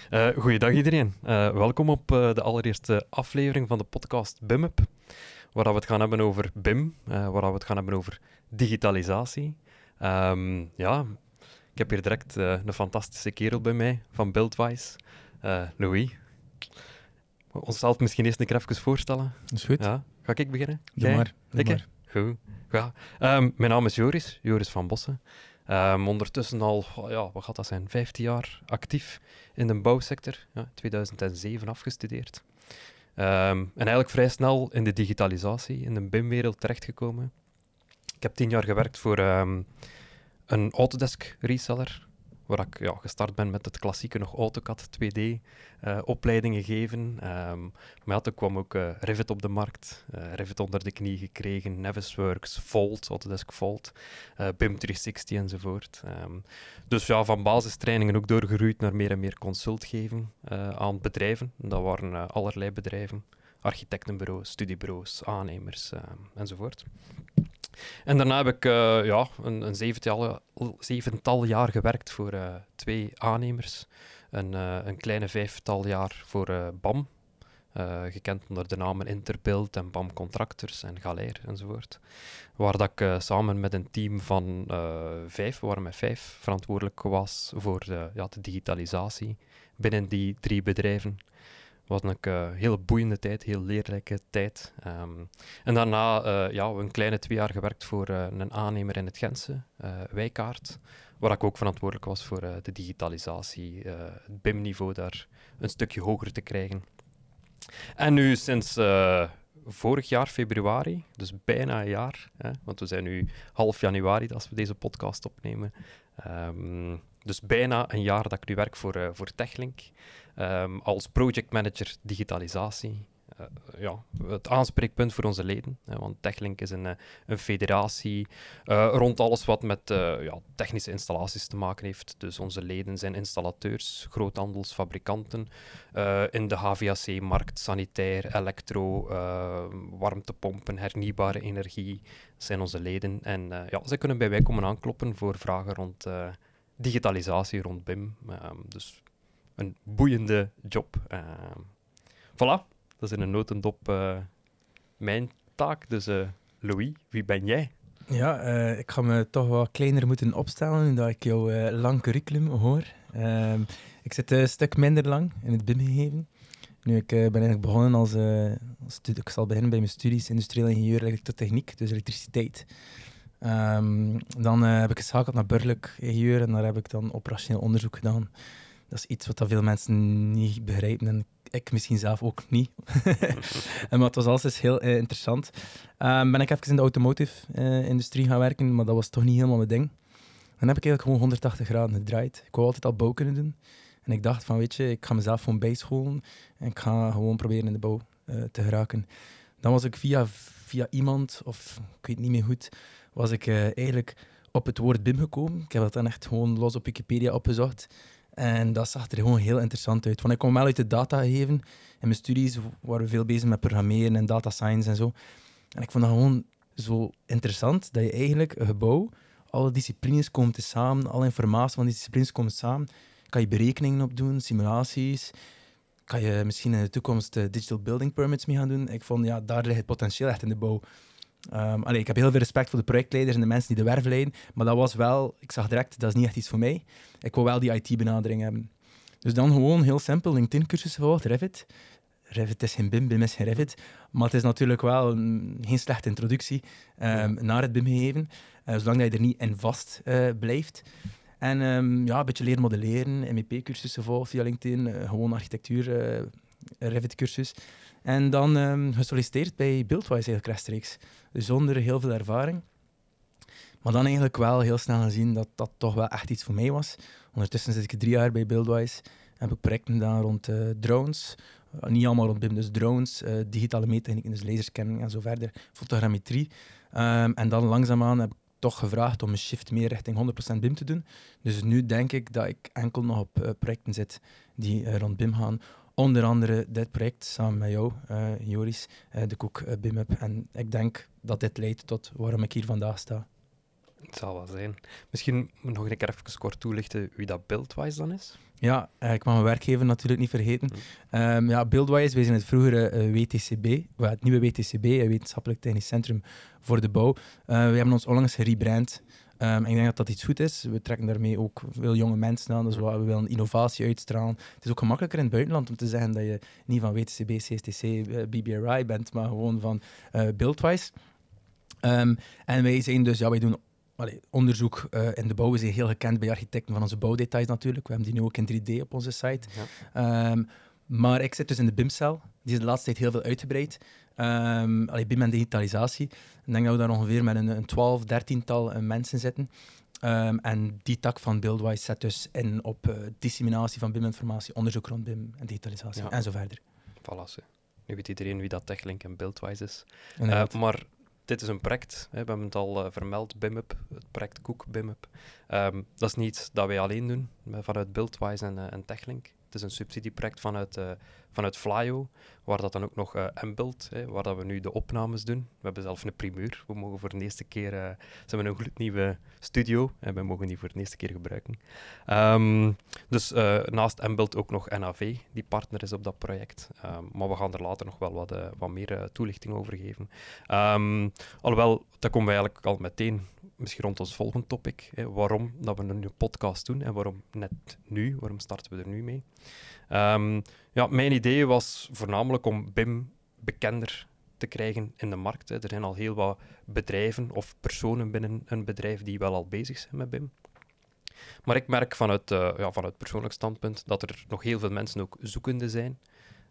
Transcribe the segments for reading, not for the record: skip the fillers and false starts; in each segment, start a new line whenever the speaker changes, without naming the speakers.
Goeiedag iedereen. Welkom op de allereerste aflevering van de podcast BIMUP, waar we het gaan hebben over BIM, waar we het gaan hebben over digitalisatie. Ik heb hier direct een fantastische kerel bij mij van Buildwise, Louis. Onszelf misschien eerst een keer even voorstellen.
Dat is goed.
Ja. Ga ik beginnen?
Doe maar.
Goed. Ja. Mijn naam is Joris van Bossen. Ondertussen al, wat gaat dat zijn, 15 jaar actief in de bouwsector. 2007 afgestudeerd. En eigenlijk vrij snel in de digitalisatie, in de BIM-wereld terechtgekomen. Ik heb 10 jaar gewerkt voor een Autodesk reseller, waar ik gestart ben met het klassieke nog AutoCAD 2D-opleidingen geven. Maar toen kwam ook Revit op de markt, Revit onder de knie gekregen, Navisworks, Volt, Autodesk Volt, BIM 360 enzovoort. Dus van basistrainingen ook doorgegroeid naar meer en meer consult geven aan bedrijven. Dat waren allerlei bedrijven, architectenbureaus, studiebureaus, aannemers enzovoort. En daarna heb ik een zevental jaar gewerkt voor 2 aannemers. Een kleine 5-tal jaar voor BAM. Gekend onder de namen Interbuild en BAM Contractors en Galair enzovoort. Waar dat ik samen met een team van 5, we waren met 5, verantwoordelijk was voor de digitalisatie binnen die 3 bedrijven. Was een hele boeiende tijd, heel leerrijke tijd. En daarna een kleine 2 jaar gewerkt voor een aannemer in het Gentse, Wijkaart, waar ik ook verantwoordelijk was voor de digitalisatie, het BIM-niveau daar een stukje hoger te krijgen. En nu sinds vorig jaar februari, dus bijna een jaar, want we zijn nu half januari als we deze podcast opnemen. Dus bijna een jaar dat ik nu werk voor Techlink. Als projectmanager digitalisatie. Het aanspreekpunt voor onze leden. Want Techlink is een federatie rond alles wat met technische installaties te maken heeft. Dus onze leden zijn installateurs, groothandelsfabrikanten. In de HVAC-markt, sanitair, elektro, warmtepompen, hernieuwbare energie zijn onze leden. En ze kunnen bij wij komen aankloppen voor vragen rond digitalisatie, rond BIM. Dus een boeiende job. Voilà, dat is in een notendop mijn taak. Dus Louis, wie ben jij?
Ja, ik ga me toch wat kleiner moeten opstellen, nu dat ik jouw lang curriculum hoor. Ik zit een stuk minder lang in het BIM gegeven. Nu, ik ben eigenlijk begonnen als ik zal beginnen bij mijn studies industrieel ingenieur elektrotechniek, dus elektriciteit. Dan heb ik geschakeld naar burgerlijk ingenieur en daar heb ik dan operationeel onderzoek gedaan. Dat is iets wat veel mensen niet begrijpen en ik misschien zelf ook niet. Maar het was alles heel interessant. Ben ik even in de automotive-industrie gaan werken, maar dat was toch niet helemaal mijn ding. Dan heb ik eigenlijk gewoon 180 graden gedraaid. Ik wou altijd al bouw kunnen doen. En ik dacht van, weet je, ik ga mezelf gewoon bijscholen en ik ga gewoon proberen in de bouw te geraken. Dan was ik via iemand, of ik weet niet meer goed, was ik eigenlijk op het woord BIM gekomen. Ik heb dat dan echt gewoon los op Wikipedia opgezocht. En dat zag er gewoon heel interessant uit. Want ik kom wel uit de data geven. In mijn studies waren we veel bezig met programmeren en data science en zo. En ik vond dat gewoon zo interessant, dat je eigenlijk een gebouw, alle disciplines komen samen, alle informatie van die disciplines komen samen. Kan je berekeningen op doen, simulaties. Kan je misschien in de toekomst digital building permits mee gaan doen. Ik vond, daar ligt het potentieel echt in de bouw. Ik heb heel veel respect voor de projectleiders en de mensen die de werf leiden, maar dat was wel, ik zag direct, dat is niet echt iets voor mij. Ik wil wel die IT-benadering hebben. Dus dan gewoon heel simpel, LinkedIn-cursus gevolgd, Revit. Revit is geen BIM, BIM is geen Revit, maar het is natuurlijk wel geen slechte introductie naar het BIM gegeven, zolang dat je er niet in vast blijft. En een beetje leren modelleren, MEP-cursussen gevolgd via LinkedIn, gewoon architectuur, Revit-cursus. En dan gesolliciteerd bij Buildwise eigenlijk rechtstreeks, zonder heel veel ervaring. Maar dan eigenlijk wel heel snel gezien dat dat toch wel echt iets voor mij was. Ondertussen zit ik 3 jaar bij Buildwise. Heb ik projecten gedaan rond drones. Niet allemaal rond BIM, dus drones, digitale meettechnieken, dus laserscanning en zo verder. Fotogrammetrie. En dan langzaamaan heb ik toch gevraagd om een shift meer richting 100% BIM te doen. Dus nu denk ik dat ik enkel nog op projecten zit die rond BIM gaan. Onder andere dit project samen met jou, Joris, de Koek BIMUP. En ik denk dat dit leidt tot waarom ik hier vandaag sta.
Het zal wel zijn. Misschien nog een keer even kort toelichten wie dat Buildwise dan is.
Ja, ik mag mijn werkgever natuurlijk niet vergeten. Ja, Buildwise, wij zijn het vroegere WTCB, het nieuwe WTCB, Wetenschappelijk Technisch Centrum voor de Bouw. We hebben ons onlangs gerebrand. Ik denk dat dat iets goed is. We trekken daarmee ook veel jonge mensen aan, dus we willen innovatie uitstralen. Het is ook gemakkelijker in het buitenland om te zeggen dat je niet van WTCB, CSTC, BBRI bent, maar gewoon van Buildwise. En wij zijn dus, ja, wij doen onderzoek in de bouw. We zijn heel gekend bij architecten van onze bouwdetails natuurlijk. We hebben die nu ook in 3D op onze site. Ja. Maar ik zit dus in de BIM-cel. Die is de laatste tijd heel veel uitgebreid. BIM en digitalisatie. Ik denk dat we daar ongeveer met een 12, 13-tal mensen zitten. En die tak van Buildwise zet dus in op disseminatie van BIM-informatie, onderzoek rond BIM en digitalisatie en zo verder.
Voilà. Nu weet iedereen wie dat Techlink en Buildwise is. Maar dit is een project, we hebben het al vermeld, BIMUP, het project Cook BIMUP. Dat is niet dat wij alleen doen, vanuit Buildwise en Techlink. Het is een subsidieproject vanuit Flyo, waar dat dan ook nog Mbuild, waar dat we nu de opnames doen. We hebben zelf een primeur. We mogen voor de eerste keer... ze hebben een gloednieuwe studio en we mogen die voor de eerste keer gebruiken. Dus naast Mbuild ook nog NAV, die partner is op dat project. Maar we gaan er later nog wel wat meer toelichting over geven. Alhoewel, dat komen we eigenlijk al meteen misschien rond ons volgende topic. Waarom dat we een podcast doen en waarom net nu? Waarom starten we er nu mee? Mijn idee was voornamelijk om BIM bekender te krijgen in de markt. Er zijn al heel wat bedrijven of personen binnen een bedrijf die wel al bezig zijn met BIM. Maar ik merk vanuit persoonlijk standpunt dat er nog heel veel mensen ook zoekende zijn.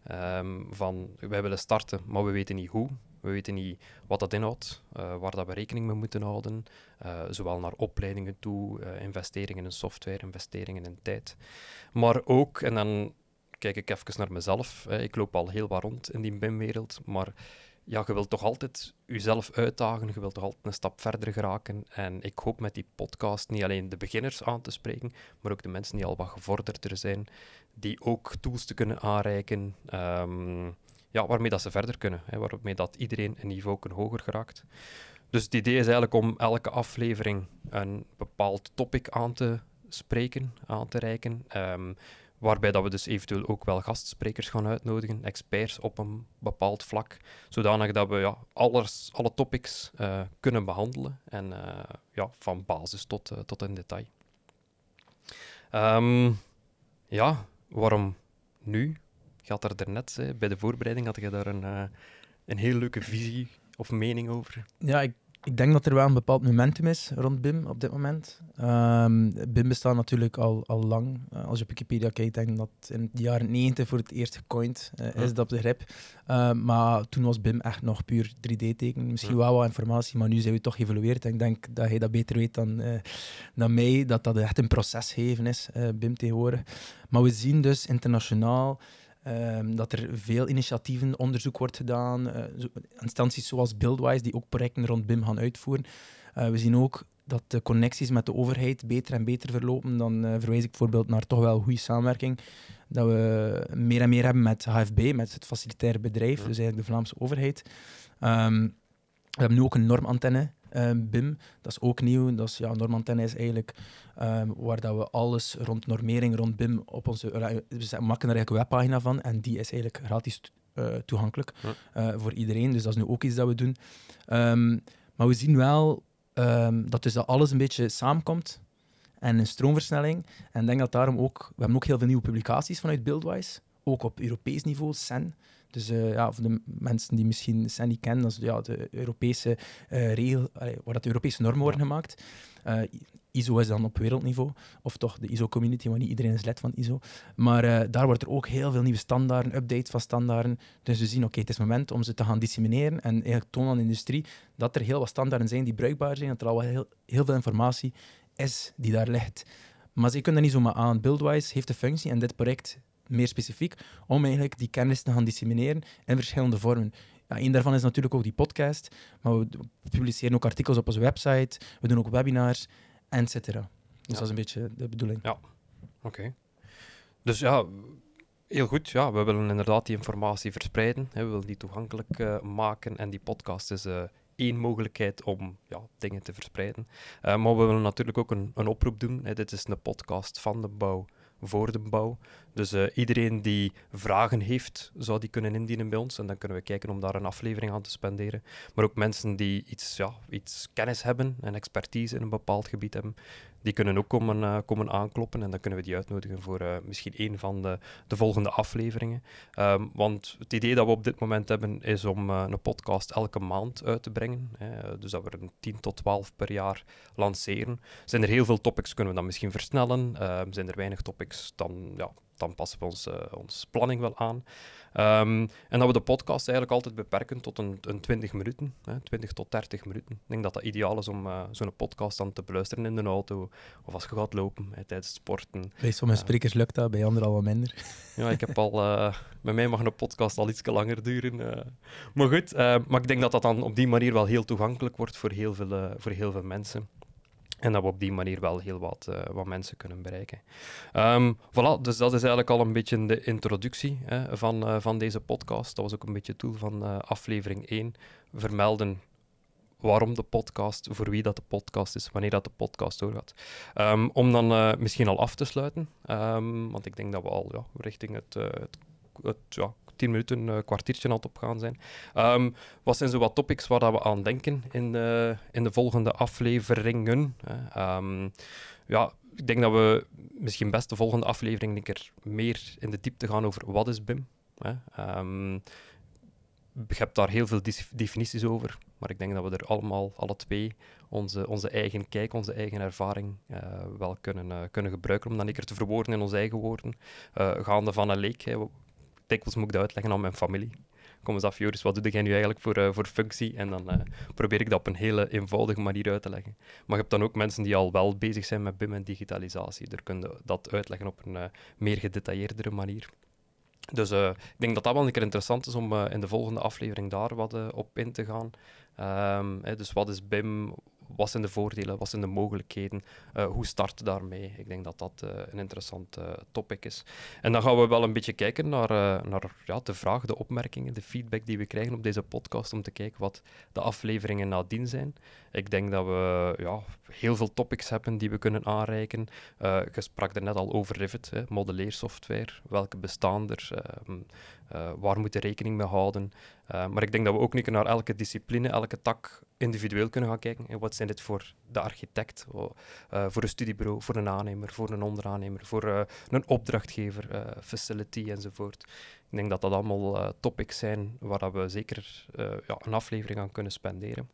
Wij willen starten, maar we weten niet hoe. We weten niet wat dat inhoudt, waar dat we rekening mee moeten houden. Zowel naar opleidingen toe, investeringen in software, investeringen in tijd. Maar ook, en dan kijk ik even naar mezelf. Ik loop al heel wat rond in die BIM-wereld, maar ja, je wilt toch altijd jezelf uitdagen, je wilt toch altijd een stap verder geraken. En ik hoop met die podcast niet alleen de beginners aan te spreken, maar ook de mensen die al wat gevorderder zijn, die ook tools te kunnen aanreiken, waarmee dat ze verder kunnen, waarmee dat iedereen een niveau hoger geraakt. Dus het idee is eigenlijk om elke aflevering een bepaald topic aan te spreken, aan te reiken, waarbij dat we dus eventueel ook wel gastsprekers gaan uitnodigen, experts op een bepaald vlak, zodanig dat we alle topics kunnen behandelen en van basis tot in detail. Waarom nu? Je had er daarnet, bij de voorbereiding, had je daar een heel leuke visie of mening over.
Ja, ik denk dat er wel een bepaald momentum is rond BIM op dit moment. BIM bestaat natuurlijk al lang. Als je op Wikipedia kijkt, denk ik dat in de jaren 90 voor het eerst gecoind is, dat begrip. Maar toen was BIM echt nog puur 3D-tekenen. Misschien wel wat informatie, maar nu zijn we toch geëvolueerd. En ik denk dat hij dat beter weet dan mij, dat echt een proces geven is, BIM tegenwoordig. Maar we zien dus internationaal dat er veel initiatieven, onderzoek wordt gedaan, instanties zoals Buildwise die ook projecten rond BIM gaan uitvoeren. We zien ook dat de connecties met de overheid beter en beter verlopen. Dan verwijs ik bijvoorbeeld naar toch wel goede samenwerking. Dat we meer en meer hebben met HFB, met het facilitaire bedrijf, dus eigenlijk de Vlaamse overheid. We hebben nu ook een normantenne. BIM, dat is ook nieuw. Dat is, normantenne is eigenlijk waar dat we alles rond normering, rond BIM op onze... we maken er eigenlijk een webpagina van en die is eigenlijk gratis toegankelijk voor iedereen. Dus dat is nu ook iets dat we doen. Maar we zien wel dat dus dat alles een beetje samenkomt en een stroomversnelling. En ik denk dat daarom ook... We hebben ook heel veel nieuwe publicaties vanuit Buildwise, ook op Europees niveau, CEN. Dus voor de mensen die misschien CEN niet kennen, dat is de Europese regel, waar dat de Europese normen worden gemaakt. ISO is dan op wereldniveau, of toch de ISO-community, maar niet iedereen is lid van ISO. Maar daar wordt er ook heel veel nieuwe standaarden, updates van standaarden. Dus we zien, het is moment om ze te gaan dissemineren en eigenlijk tonen aan de industrie dat er heel wat standaarden zijn die bruikbaar zijn, dat er al wel heel veel informatie is die daar ligt. Maar ze kunnen dat niet zomaar aan. Buildwise heeft de functie en dit project meer specifiek, om eigenlijk die kennis te gaan dissemineren in verschillende vormen. Ja, een daarvan is natuurlijk ook die podcast, maar we publiceren ook artikels op onze website, we doen ook webinars, etc. Dus dat is een beetje de bedoeling.
Ja, oké. Dus heel goed. Ja, we willen inderdaad die informatie verspreiden. We willen die toegankelijk maken en die podcast is één mogelijkheid om dingen te verspreiden. Maar we willen natuurlijk ook een oproep doen. Dit is een podcast van de bouw voor de bouw. Dus iedereen die vragen heeft, zou die kunnen indienen bij ons. En dan kunnen we kijken om daar een aflevering aan te spenderen. Maar ook mensen die iets kennis hebben en expertise in een bepaald gebied hebben, die kunnen ook komen aankloppen. En dan kunnen we die uitnodigen voor misschien een van de volgende afleveringen. Want het idee dat we op dit moment hebben, is om een podcast elke maand uit te brengen. Dus dat we er 10 tot 12 per jaar lanceren. Zijn er heel veel topics, kunnen we dat misschien versnellen. Zijn er weinig topics, dan passen we ons planning wel aan. En dat we de podcast eigenlijk altijd beperken tot een 20 minuten, 20 tot 30 minuten. Ik denk dat dat ideaal is om zo'n podcast dan te beluisteren in de auto, of als je gaat lopen, tijdens het sporten.
Bij sommige sprekers lukt dat, bij anderen al wat minder.
Ja, ik heb al... bij mij mag een podcast al iets langer duren. Maar goed, maar ik denk dat dat dan op die manier wel heel toegankelijk wordt voor heel veel mensen. En dat we op die manier wel heel wat mensen kunnen bereiken. Voilà, dus dat is eigenlijk al een beetje de introductie van deze podcast. Dat was ook een beetje het doel van aflevering 1. Vermelden waarom de podcast, voor wie dat de podcast is, wanneer dat de podcast doorgaat. Om dan misschien al af te sluiten, want ik denk dat we al richting het 10 minuten, een kwartiertje aan het opgaan zijn. Wat zijn zo wat topics waar dat we aan denken in de volgende afleveringen? Ik denk dat we misschien best de volgende aflevering een keer meer in de diepte gaan over wat is BIM. Je hebt daar heel veel definities over, maar ik denk dat we er allemaal, alle twee, onze eigen kijk, onze eigen ervaring wel kunnen gebruiken om dat een keer te verwoorden in onze eigen woorden. Gaande van een leek. Dikwijls moet ik dat uitleggen aan mijn familie. Kom eens af, Joris, wat doe jij nu eigenlijk voor functie? En dan probeer ik dat op een hele eenvoudige manier uit te leggen. Maar je hebt dan ook mensen die al wel bezig zijn met BIM en digitalisatie. Daar kun je dat uitleggen op een meer gedetailleerdere manier. Dus ik denk dat dat wel een keer interessant is om in de volgende aflevering daar wat op in te gaan. Dus wat is BIM? Wat zijn de voordelen? Wat zijn de mogelijkheden? Hoe starten daarmee? Ik denk dat dat een interessant topic is. En dan gaan we wel een beetje kijken naar de vraag, de opmerkingen, de feedback die we krijgen op deze podcast, om te kijken wat de afleveringen nadien zijn. Ik denk dat we heel veel topics hebben die we kunnen aanreiken. Je sprak er net al over Revit, modelleersoftware. Welke bestaan er? Waar moet je rekening mee houden? Maar ik denk dat we ook niet naar elke discipline, elke tak individueel kunnen gaan kijken. En wat zijn dit voor de architect, voor een studiebureau, voor een aannemer, voor een onderaannemer, voor een opdrachtgever, facility enzovoort. Ik denk dat dat allemaal topics zijn waar dat we zeker een aflevering aan kunnen spenderen.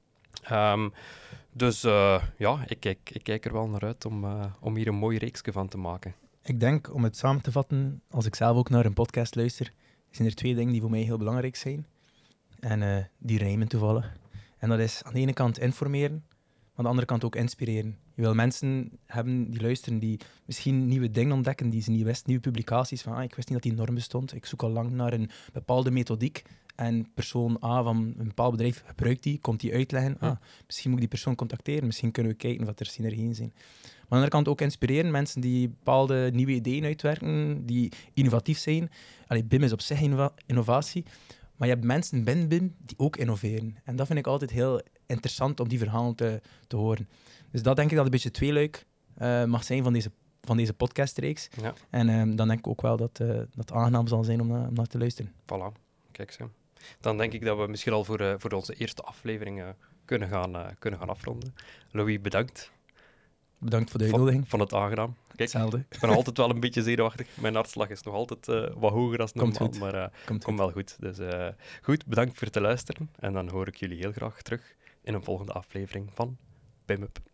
Ik kijk er wel naar uit om hier een mooi reeksje van te maken.
Ik denk, om het samen te vatten, als ik zelf ook naar een podcast luister, zijn er 2 dingen die voor mij heel belangrijk zijn. En die rijmen toevallig. En dat is aan de ene kant informeren, maar aan de andere kant ook inspireren. Je wil mensen hebben die luisteren, die misschien nieuwe dingen ontdekken, die ze niet wisten, nieuwe publicaties, van ik wist niet dat die norm bestond, ik zoek al lang naar een bepaalde methodiek en persoon A van een bepaald bedrijf gebruikt die, komt die uitleggen, misschien moet ik die persoon contacteren, misschien kunnen we kijken of er synergieën zijn. Maar aan de andere kant ook inspireren, mensen die bepaalde nieuwe ideeën uitwerken, die innovatief zijn. BIM is op zich innovatie, maar je hebt mensen binnen BIM die ook innoveren. En dat vind ik altijd heel interessant om die verhalen te horen. Dus dat denk ik dat een beetje tweeluik mag zijn van deze podcastreeks.
Ja.
En dan denk ik ook wel dat het aangenaam zal zijn om naar te luisteren.
Voilà, kijk zo. Dan denk ik dat we misschien al voor onze eerste aflevering kunnen gaan afronden. Louis, bedankt.
Bedankt voor de uitnodiging.
Van het aangenaam. Kijk,
hetzelfde.
Ik ben altijd wel een beetje zenuwachtig. Mijn hartslag is nog altijd wat hoger dan normaal, maar komt wel goed. Dus goed, bedankt voor het luisteren. En dan hoor ik jullie heel graag terug in een volgende aflevering van BIM Up.